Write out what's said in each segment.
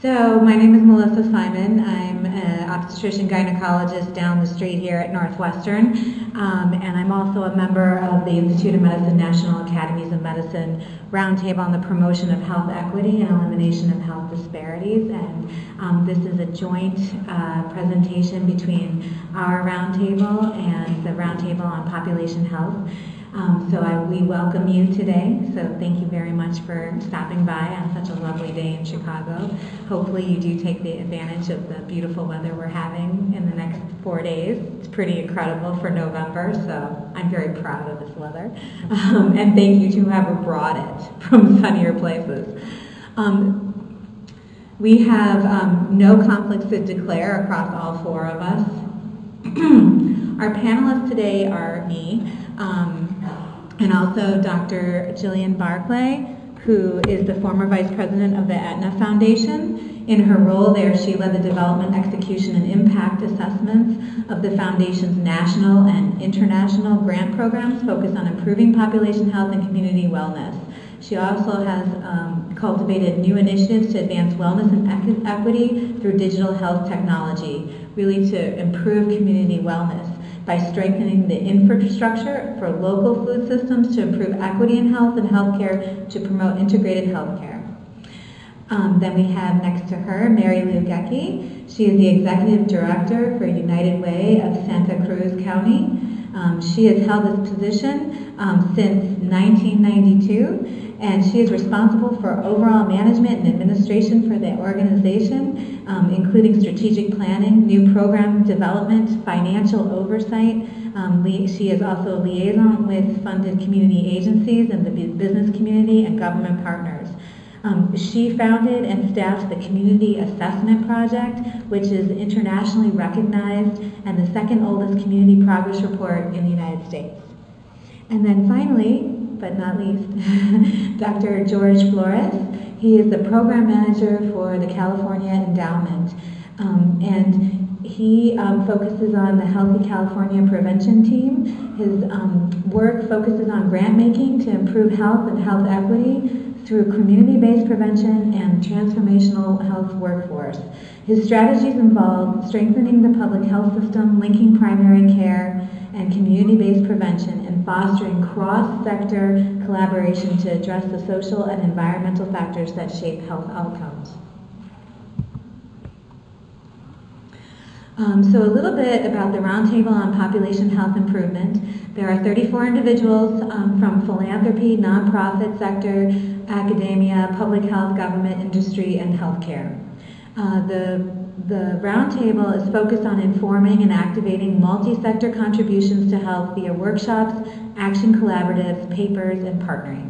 So my name is Melissa Simon. I'm an obstetrician gynecologist down the street here at Northwestern, and I'm also a member of the Institute of Medicine National Academies of Medicine Roundtable on the Promotion of Health Equity and Elimination of Health Disparities. And this is a joint presentation between our roundtable and the Roundtable on Population Health. We welcome you today, so thank you very much for stopping by on such a lovely day in Chicago. Hopefully you do take the advantage of the beautiful weather we're having in the next 4 days. It's pretty incredible for November, so I'm very proud of this weather. And thank you to whoever brought it from sunnier places. We have no conflicts to declare across all four of us. Our panelists today are me, and also Dr. Jillian Barclay, who is the former Vice President of the Aetna Foundation. In her role there, she led the development, execution, and impact assessments of the Foundation's national and international grant programs focused on improving population health and community wellness. She also has cultivated new initiatives to advance wellness and equity through digital health technology, really to improve community wellness by strengthening the infrastructure for local food systems to improve equity in health and healthcare to promote integrated healthcare. Then we have next to her Mary Lou Gecke. She is the Executive Director for United Way of Santa Cruz County. She has held this position since 1992. And she is responsible for overall management and administration for the organization, including strategic planning, new program development, financial oversight. She is also a liaison with funded community agencies and the business community and government partners. She founded and staffed the Community Assessment Project, which is internationally recognized and the second oldest community progress report in the United States. And then finally, but not least, Dr. George Flores. He is the program manager for the California Endowment, and he focuses on the Healthy California Prevention Team. His work focuses on grant making to improve health and health equity through community-based prevention and transformational health workforce. His strategies involve strengthening the public health system, linking primary care and community-based prevention, and fostering cross-sector collaboration to address the social and environmental factors that shape health outcomes. So a little bit about the Roundtable on Population Health Improvement. There are 34 individuals from philanthropy, nonprofit sector, academia, public health, government, industry, and healthcare. The Roundtable is focused on informing and activating multi-sector contributions to health via workshops, action collaboratives, papers, and partnering.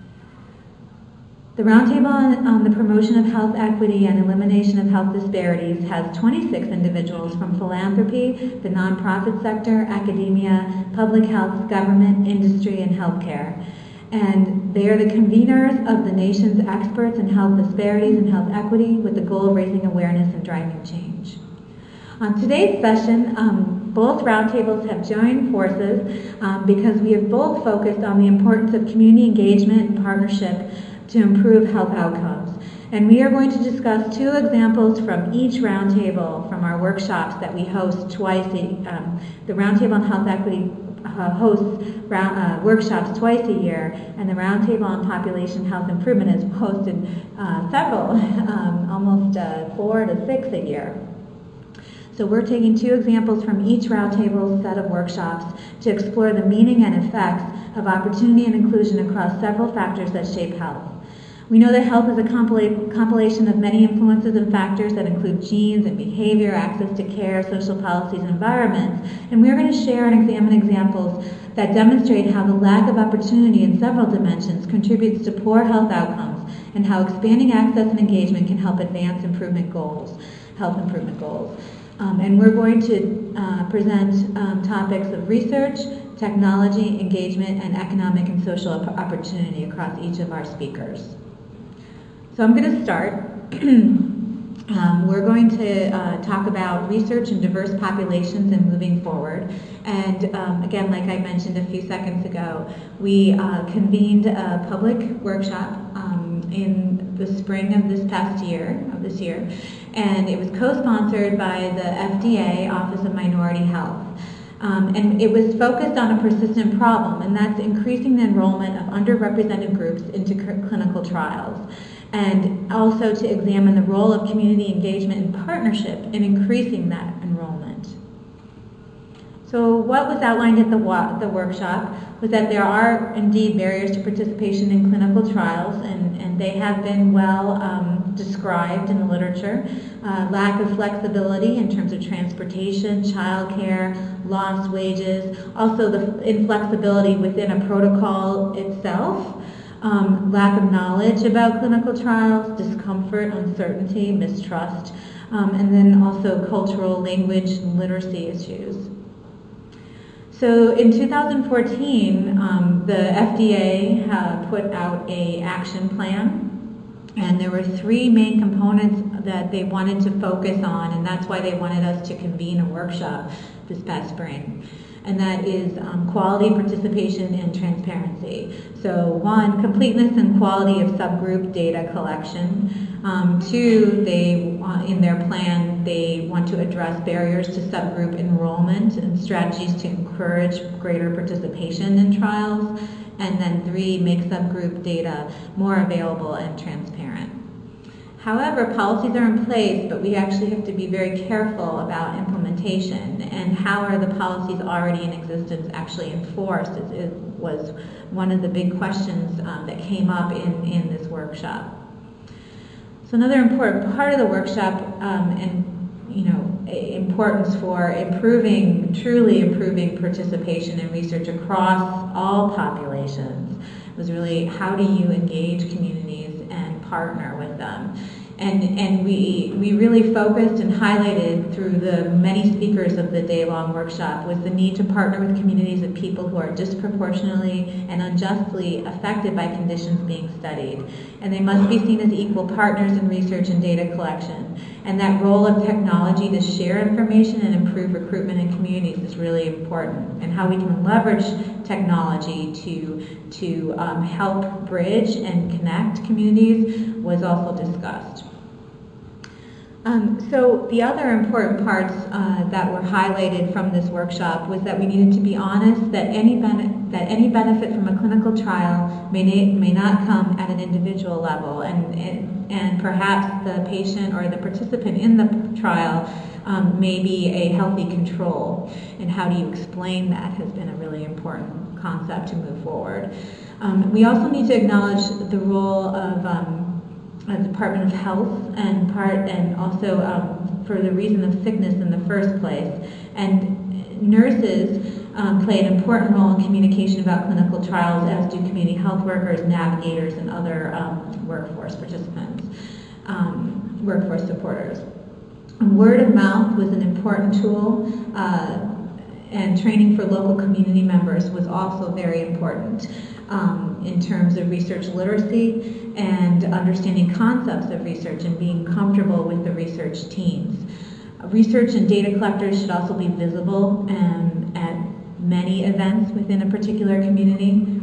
The Roundtable on the Promotion of Health Equity and Elimination of Health Disparities has 26 individuals from philanthropy, the nonprofit sector, academia, public health, government, industry, and healthcare. And they are the conveners of the nation's experts in health disparities and health equity with the goal of raising awareness and driving change. On today's session, both roundtables have joined forces because we have both focused on the importance of community engagement and partnership to improve health outcomes. And we are going to discuss two examples from each roundtable from our workshops that we host twice. The Roundtable on Health Equity hosts workshops twice a year, and the Roundtable on Population Health Improvement has hosted several, almost 4 to 6 a year. So we're taking two examples from each roundtable set of workshops to explore the meaning and effects of opportunity and inclusion across several factors that shape health. We know that health is a compilation of many influences and factors that include genes and behavior, access to care, social policies, and environments. And we're going to share and examine examples that demonstrate how the lack of opportunity in several dimensions contributes to poor health outcomes, and how expanding access and engagement can help advance health improvement goals. And we're going to present topics of research, technology, engagement, and economic and social opportunity across each of our speakers. So I'm going to start. We're going to talk about research in diverse populations and moving forward. And again, like I mentioned a few seconds ago, we convened a public workshop in the spring of this year, and it was co-sponsored by the FDA Office of Minority Health. And it was focused on a persistent problem, and that's increasing the enrollment of underrepresented groups into clinical trials, and also to examine the role of community engagement and partnership in increasing that enrollment. So what was outlined at the workshop was that there are indeed barriers to participation in clinical trials, and they have been well described in the literature. Lack of flexibility in terms of transportation, childcare, lost wages, also the inflexibility within a protocol itself, lack of knowledge about clinical trials, discomfort, uncertainty, mistrust, and then also cultural, language, and literacy issues. So in 2014, the FDA put out an action plan, and there were 3 main components that they wanted to focus on, and that's why they wanted us to convene a workshop this past spring. And that is quality, participation, and transparency. So 1, completeness and quality of subgroup data collection. 2, in their plan, they want to address barriers to subgroup enrollment and strategies to encourage greater participation in trials. And then 3, make subgroup data more available and transparent. However, policies are in place, but we actually have to be very careful about implementation, and how are the policies already in existence actually enforced was one of the big questions that came up in this workshop. So another important part of the workshop, importance for truly improving participation in research across all populations, was really how do you engage communities and partner with them. And we really focused and highlighted through the many speakers of the day-long workshop was the need to partner with communities of people who are disproportionately and unjustly affected by conditions being studied. And they must be seen as equal partners in research and data collection. And that role of technology to share information and improve recruitment in communities is really important. And how we can leverage technology to help bridge and connect communities was also discussed. So the other important parts that were highlighted from this workshop was that we needed to be honest that any benefit from a clinical trial may not come at an individual level, and perhaps the patient or the participant in the trial may be a healthy control. And how do you explain that has been a really important concept to move forward. We also need to acknowledge the role of the Department of Health and also for the reason of sickness in the first place. And nurses play an important role in communication about clinical trials, as do community health workers, navigators, and other workforce participants, workforce supporters. Word of mouth was an important tool, and training for local community members was also very important. In terms of research literacy and understanding concepts of research and being comfortable with the research teams. Research and data collectors should also be visible at many events within a particular community.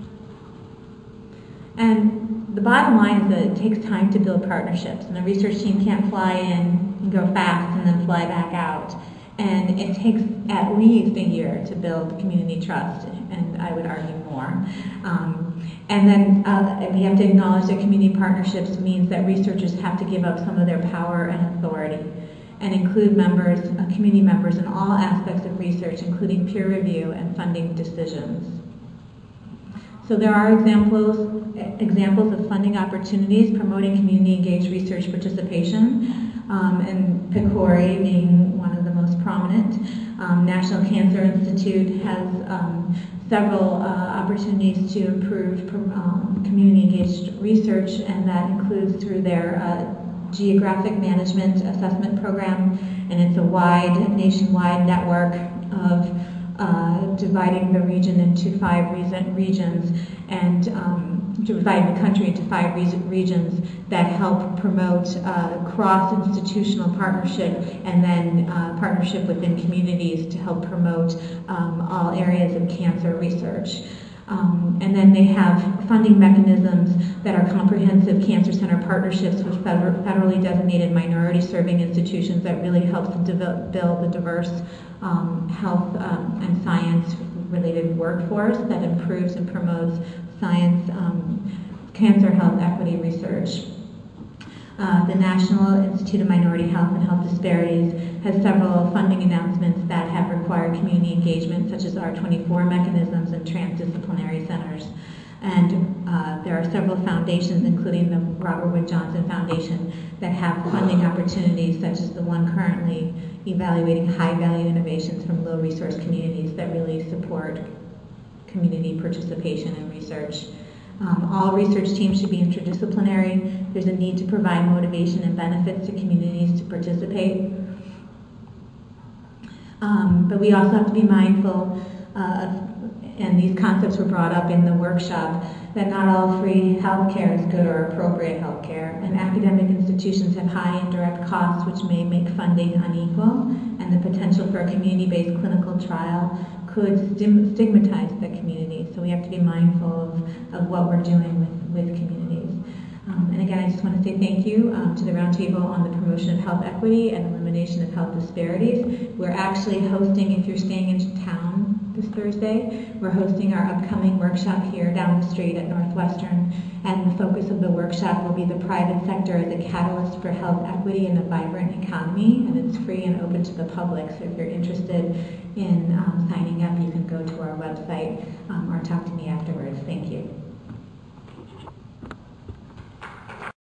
And the bottom line is that it takes time to build partnerships, and the research team can't fly in and go fast and then fly back out. And it takes at least a year to build community trust, and I would argue more. And then we have to acknowledge that community partnerships means that researchers have to give up some of their power and authority and include community members in all aspects of research, including peer review and funding decisions. So there are examples of funding opportunities promoting community-engaged research participation, and PCORI being one of the most prominent. National Cancer Institute has several opportunities to improve community-engaged research, and that includes through their geographic management assessment program, and it's a nationwide network of dividing the region into 5 regions, and dividing the country into 5 regions that help promote cross-institutional partnership, and then partnership within communities to help promote all areas of cancer research. And then they have funding mechanisms that are comprehensive cancer center partnerships with federally designated minority-serving institutions that really helps to build a diverse health and science-related workforce that improves and promotes science, cancer health equity research. The National Institute of Minority Health and Health Disparities has several funding announcements that have required community engagement, such as R24 mechanisms and transdisciplinary centers. And there are several foundations, including the Robert Wood Johnson Foundation, that have funding opportunities, such as the one currently evaluating high-value innovations from low-resource communities that really support community participation in research. All research teams should be interdisciplinary. There's a need to provide motivation and benefits to communities to participate. But we also have to be mindful and these concepts were brought up in the workshop, that not all free healthcare is good or appropriate healthcare, and academic institutions have high indirect costs which may make funding unequal, and the potential for a community-based clinical trial could stigmatize the community. So we have to be mindful of what we're doing with communities. And again, I just want to say thank you to the Roundtable on the Promotion of Health Equity and Elimination of Health Disparities. We're actually hosting, if you're staying in town this Thursday, we're hosting our upcoming workshop here down the street at Northwestern, and the focus of the workshop will be the private sector as a catalyst for health equity in a vibrant economy, and it's free and open to the public. So if you're interested in signing up, you can go to our website or talk to me afterwards. Thank you.